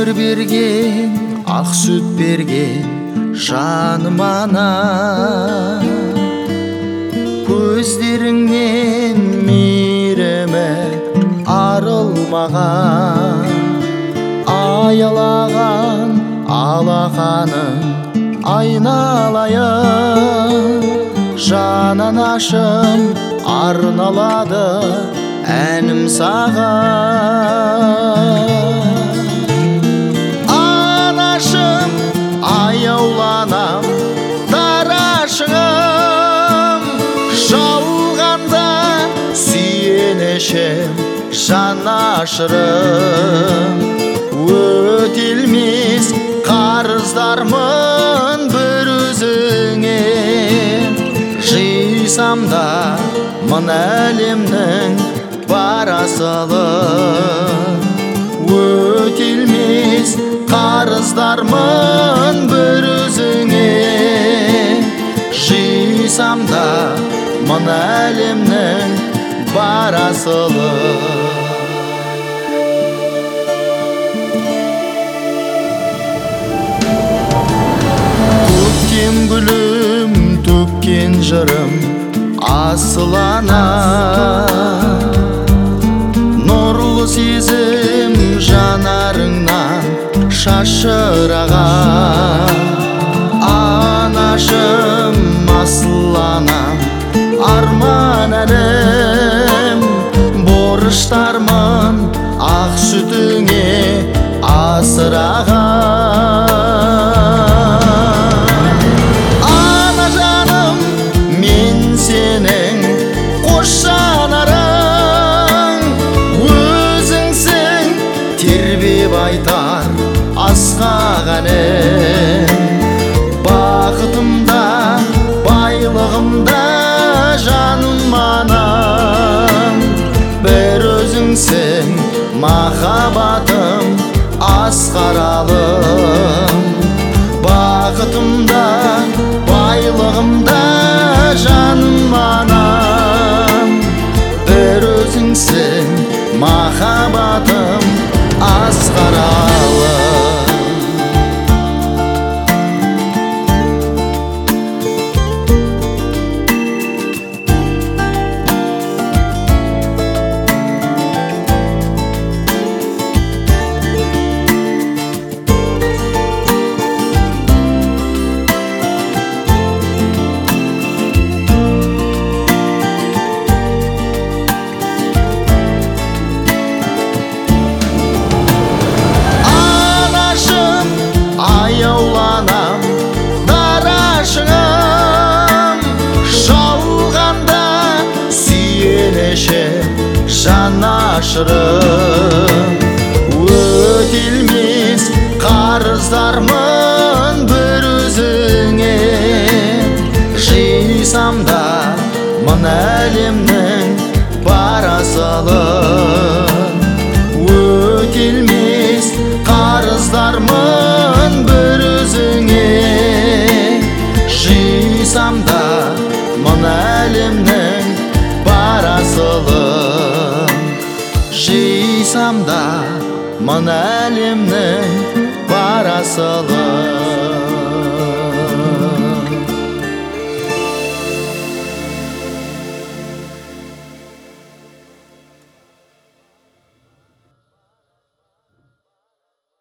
өмір берген, ақ сүт берген жаным ана. Көздеріңнен мейірімі арылмаған, аялаған алақаның айналайын. Жананашым арналады әнім саған. Анашым аяуланам дарашығым, жауғанда сүйенешем жанашырым. Өтелмес қарыздармын бір өзіңе, жисам да мың әлемнің бар асылын. Өтелмес қарыздармын бір өзіңе, жисам да мың әлемнің бар асылын. Көктем гүлім төккен жырым асыл ана, нұрлы сезім жанарыңнан шашыраған. Анашым асыл анам, арман әлім, борыштармын ақ сүтіңе асыраған. Ана жаным мен сенің қош жанарың, өзіңсің тербеп айтар асқақ әнім. Бақытымда байлығымда жаным анам, бір өзіңсің махаббатым асқаралым. Бақытымда байлығымда жаным анам, бір өзіңсің махаббатым асқаралым. Аяуланам дарашығым, жауғанда сүйенешем жанашырым. Өтелмес қарыздармын бір өзіңе, жисам да мың әлемнің бар асылын. Өтелмес қарыздармын бір өзіңе, жисам да мың әлемнің бар асылын. Жисам да мың